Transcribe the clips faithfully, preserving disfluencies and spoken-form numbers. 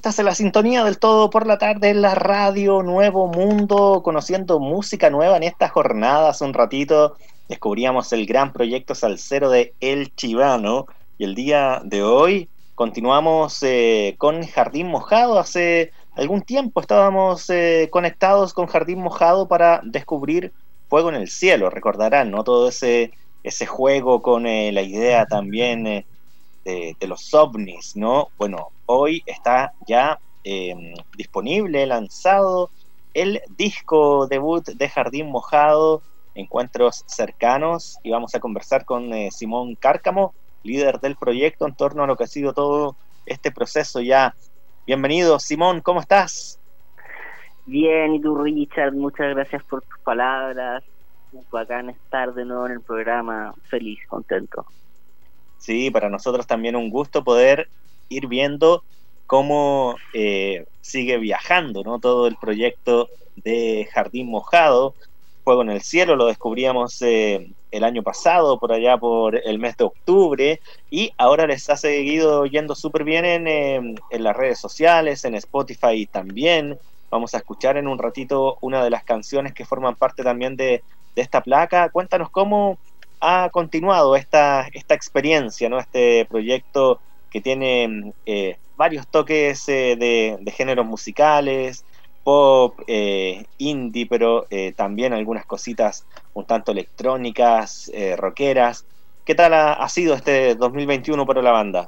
Estás en la sintonía del todo por la tarde en la radio Nuevo Mundo, conociendo música nueva en esta jornada. Hace un ratito descubríamos el gran proyecto salsero de El Chivano y el día de hoy continuamos eh, con Jardín Mojado. Hace algún tiempo estábamos eh, conectados con Jardín Mojado para descubrir Fuego en el Cielo. Recordarán, ¿no? Todo ese, ese juego con eh, la idea también... Eh, De, de los ovnis, ¿no? Bueno, hoy está ya eh, disponible, lanzado el disco debut de Jardín Mojado, Encuentros Cercanos, y vamos a conversar con eh, Simón Cárcamo, líder del proyecto, en torno a lo que ha sido todo este proceso ya. Bienvenido, Simón, ¿cómo estás? Bien, y tú, Richard, muchas gracias por tus palabras. Bacán estar de nuevo en el programa, feliz, contento. Sí, para nosotros también un gusto poder ir viendo cómo eh, sigue viajando, ¿no? Todo el proyecto de Jardín Mojado, Fuego en el Cielo, lo descubríamos eh, el año pasado, por allá por el mes de octubre, y ahora les ha seguido yendo súper bien en, eh, en las redes sociales, en Spotify también. Vamos a escuchar en un ratito una de las canciones que forman parte también de, de esta placa. Cuéntanos cómo ha continuado esta, esta experiencia, ¿no? Este proyecto que tiene eh, varios toques eh, de, de géneros musicales, pop, eh, indie, pero eh, también algunas cositas un tanto electrónicas, eh, rockeras. ¿Qué tal ha, ha sido este dos mil veintiuno para la banda?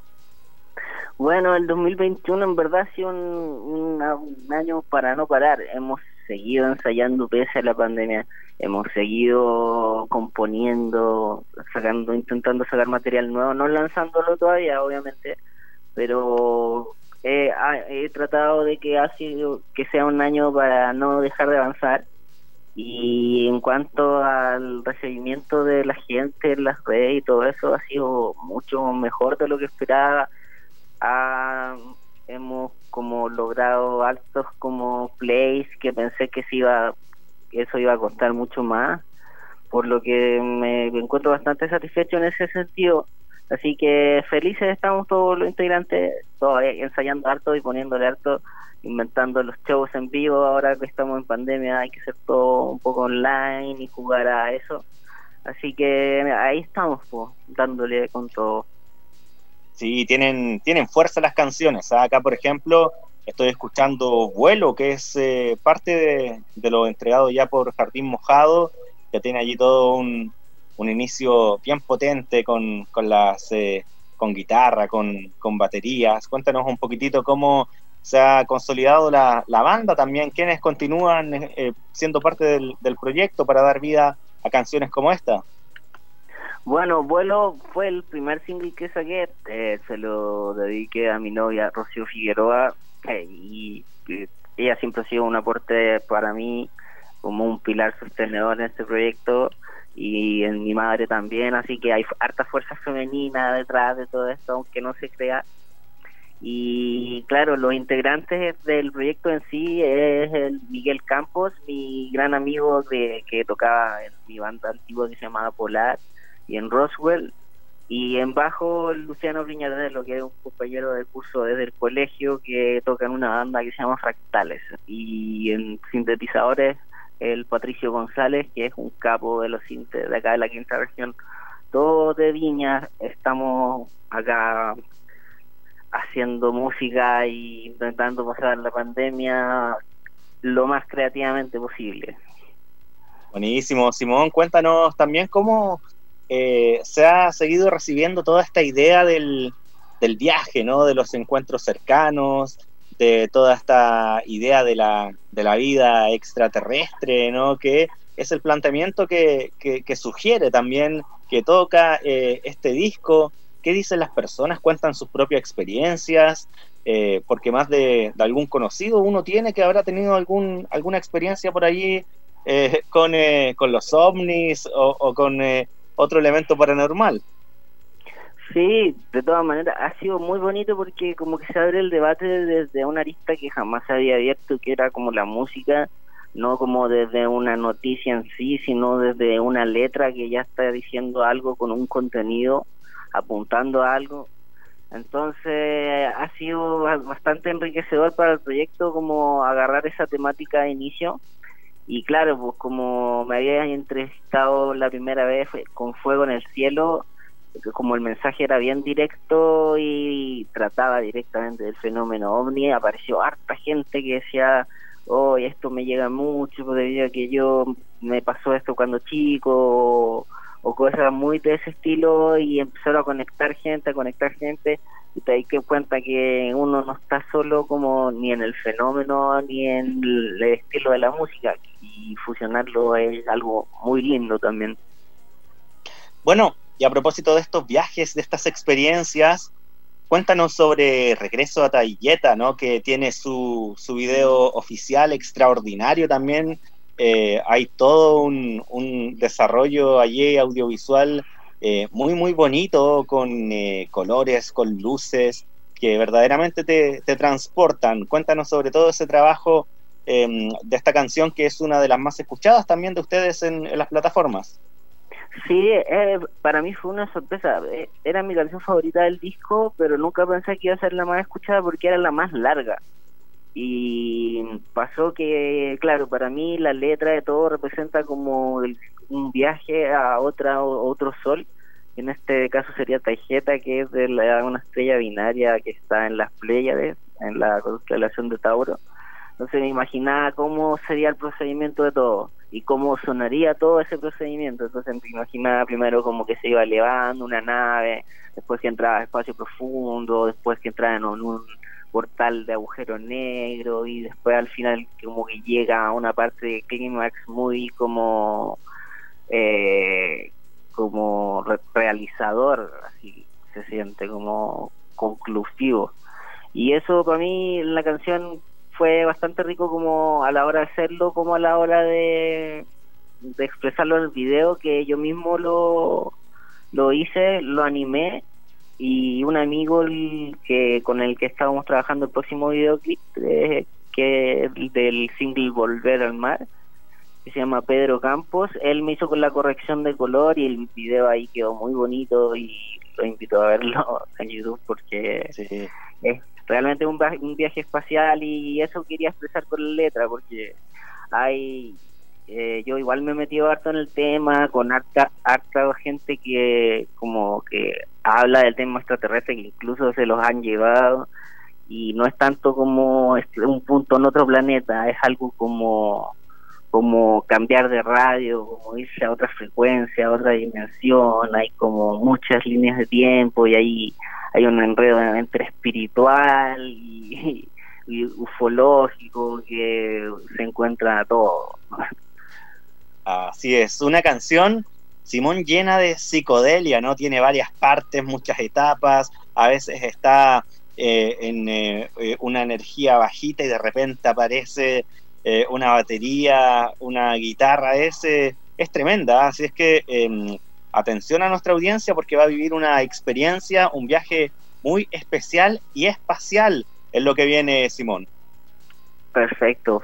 Bueno, el dos mil veintiuno en verdad ha sido un, una, un año para no parar. Hemos seguido ensayando pese a la pandemia, hemos seguido componiendo, sacando, intentando sacar material nuevo, no lanzándolo todavía, obviamente, pero he, he tratado de que ha sido, que sea un año para no dejar de avanzar. Y en cuanto al recibimiento de la gente en las redes y todo eso, ha sido mucho mejor de lo que esperaba. Ah, hemos como logrado altos como plays que pensé que se iba que eso iba a costar mucho más, por lo que me, me encuentro bastante satisfecho en ese sentido. Así que felices estamos todos los integrantes, todos ensayando harto y poniéndole harto, inventando los shows en vivo. Ahora que estamos en pandemia hay que hacer todo un poco online y jugar a eso, así que ahí estamos, pues, dándole con todo. Sí, tienen, tienen fuerza las canciones. Acá, por ejemplo, estoy escuchando Vuelo, que es eh, parte de, de lo entregado ya por Jardín Mojado, que tiene allí todo un, un inicio bien potente con, con las eh, con guitarra, con, con baterías. Cuéntanos un poquitito cómo se ha consolidado la, la banda también, quiénes continúan eh, siendo parte del, del proyecto para dar vida a canciones como esta. Bueno, Vuelo fue el primer single que saqué, eh, se lo dediqué a mi novia Rocío Figueroa, eh, y eh, ella siempre ha sido un aporte para mí, como un pilar sostenedor en este proyecto, y en mi madre también, así que hay harta fuerza femenina detrás de todo esto, aunque no se crea. Y claro, los integrantes del proyecto en sí es el Miguel Campos, mi gran amigo de, que tocaba en mi banda antigua que se llamaba Polar, y en Roswell, y en bajo Luciano Viñardelo, que es un compañero del curso desde el colegio que toca en una banda que se llama Fractales, y en sintetizadores el Patricio González, que es un capo de los sintes de acá de la quinta región. Todos de Viña estamos acá haciendo música y intentando pasar la pandemia lo más creativamente posible. Buenísimo, Simón, cuéntanos también cómo eh, se ha seguido recibiendo toda esta idea del, del viaje, ¿no? De los encuentros cercanos, de toda esta idea de la, de la vida extraterrestre, ¿no? Que es el planteamiento que, que, que sugiere también, que toca eh, este disco. ¿Qué dicen las personas? ¿Cuentan sus propias experiencias? Eh, porque más de, de algún conocido uno tiene que habrá tenido algún, alguna experiencia por allí eh, con, eh, con los ovnis o, o con eh, otro elemento paranormal. Sí, de todas maneras ha sido muy bonito porque como que se abre el debate desde una arista que jamás se había abierto, que era como la música, no como desde una noticia en sí, sino desde una letra que ya está diciendo algo con un contenido, apuntando a algo. Entonces ha sido bastante enriquecedor para el proyecto como agarrar esa temática de inicio. Y claro, pues como me había entrevistado la primera vez con Fuego en el Cielo, como el mensaje era bien directo y trataba directamente del fenómeno ovni, apareció harta gente que decía, oh, esto me llega mucho debido a que yo me pasó esto cuando chico, o, o cosas muy de ese estilo, y empezaron a conectar gente, a conectar gente, y te das cuenta que uno no está solo como ni en el fenómeno ni en el estilo de la música, y fusionarlo es algo muy lindo también. Bueno, y a propósito de estos viajes, de estas experiencias, cuéntanos sobre Regreso a Tayeta, ¿no? Que tiene su, su video oficial extraordinario también. Eh, hay todo un, un desarrollo allí audiovisual eh, muy, muy bonito, con eh, colores, con luces, que verdaderamente te, te transportan. Cuéntanos sobre todo ese trabajo eh, de esta canción, que es una de las más escuchadas también de ustedes en, en las plataformas. Sí, eh, para mí fue una sorpresa. Eh, era mi canción favorita del disco, pero nunca pensé que iba a ser la más escuchada porque era la más larga. Y pasó que, claro, para mí la letra de todo representa como el, un viaje a otra otro sol. En este caso sería Tayeta, que es de la, una estrella binaria que está en las Pléyades, en la constelación de Tauro. Entonces me imaginaba cómo sería el procedimiento de todo y cómo sonaría todo ese procedimiento. Entonces me imaginaba primero como que se iba elevando una nave, después que entraba a espacio profundo, después que entraba en un, un portal de agujero negro, y después al final como que llega a una parte de clímax muy como eh, como re realizador, así se siente, como conclusivo. Y eso para mí la canción fue bastante rico, como a la hora de hacerlo, como a la hora de, de expresarlo en el video, que yo mismo lo, lo hice, lo animé, y un amigo el, que con el que estábamos trabajando el próximo videoclip, eh, que es del single Volver al Mar, que se llama Pedro Campos, él me hizo con la corrección de color, y el video ahí quedó muy bonito, y lo invito a verlo en YouTube porque sí, es realmente un viaje, un viaje espacial, y eso quería expresar con la letra, porque hay eh, yo igual me he metido harto en el tema, con harta, harta gente que como que habla del tema extraterrestre, que incluso se los han llevado, y no es tanto como un punto en otro planeta, es algo como como cambiar de radio, como irse a otra frecuencia, a otra dimensión. Hay como muchas líneas de tiempo, y ahí hay un enredo entre espiritual y, y ufológico que se encuentra todo. Así es, una canción, Simón, llena de psicodelia, ¿no? Tiene varias partes, muchas etapas, a veces está eh, en eh, una energía bajita y de repente aparece Eh, una batería, una guitarra, es, eh, es tremenda, así es que eh, atención a nuestra audiencia, porque va a vivir una experiencia, un viaje muy especial y espacial en lo que viene, Simón. Perfecto.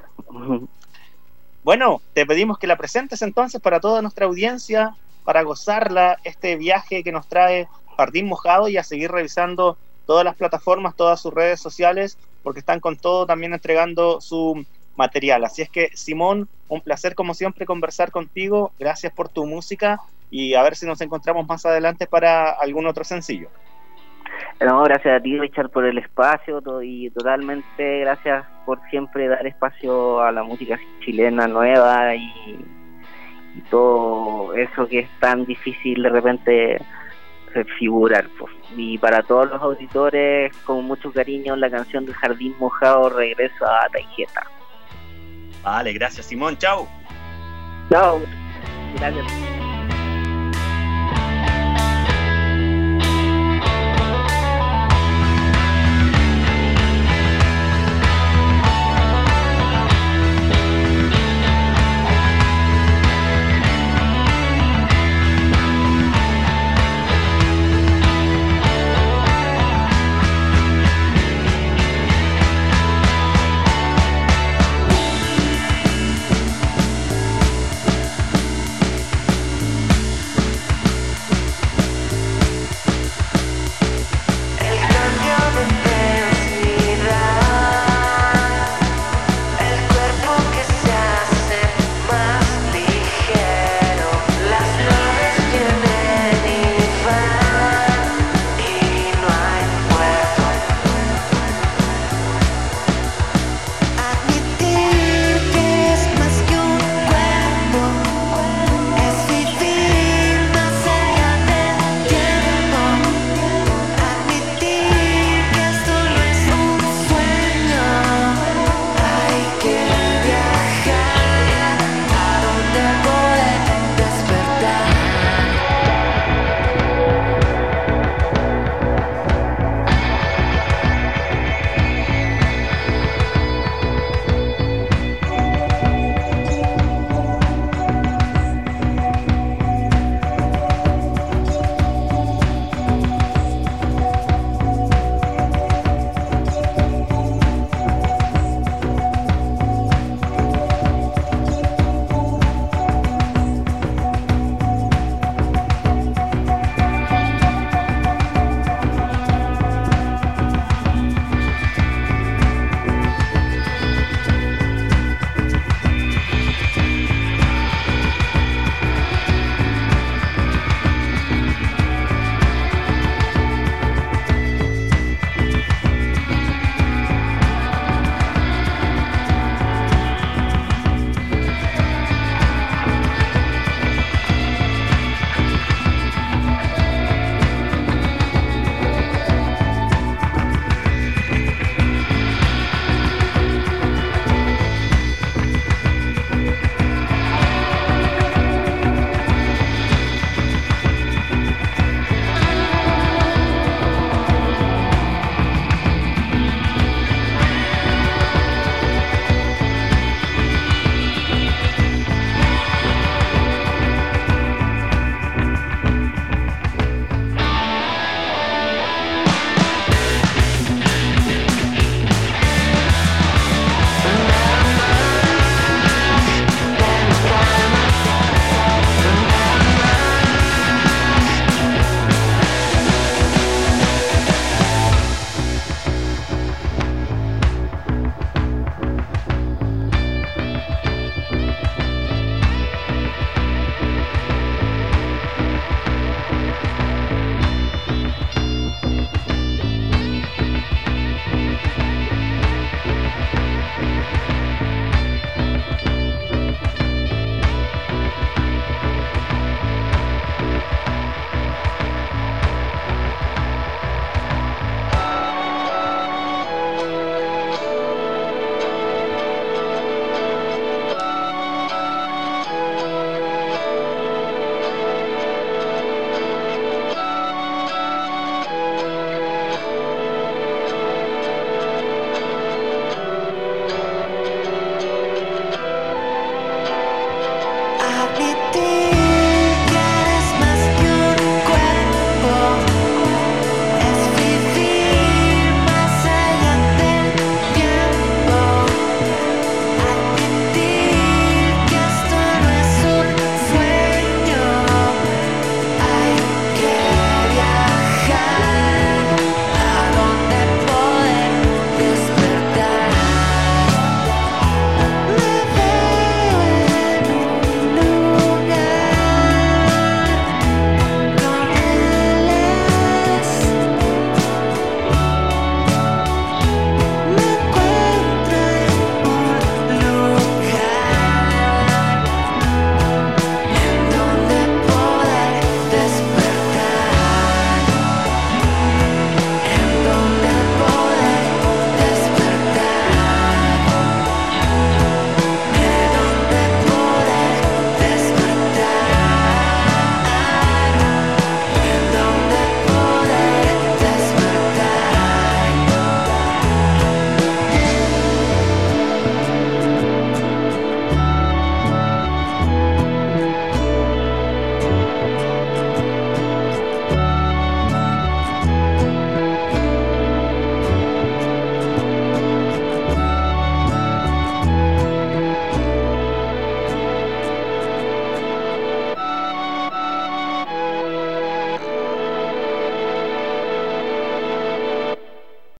Bueno, te pedimos que la presentes entonces para toda nuestra audiencia, para gozarla, este viaje que nos trae Jardín Mojado, y a seguir revisando todas las plataformas, todas sus redes sociales, porque están con todo también entregando su material. Así es que, Simón, un placer como siempre conversar contigo, gracias por tu música, y a ver si nos encontramos más adelante para algún otro sencillo. No, gracias a ti, Richard, por el espacio, y totalmente gracias por siempre dar espacio a la música chilena nueva, y, y todo eso que es tan difícil de repente figurar, pues. Y para todos los auditores, con mucho cariño, la canción del Jardín Mojado, Regreso a Tayeta. Vale, gracias, Simón, chao. Chao, gracias.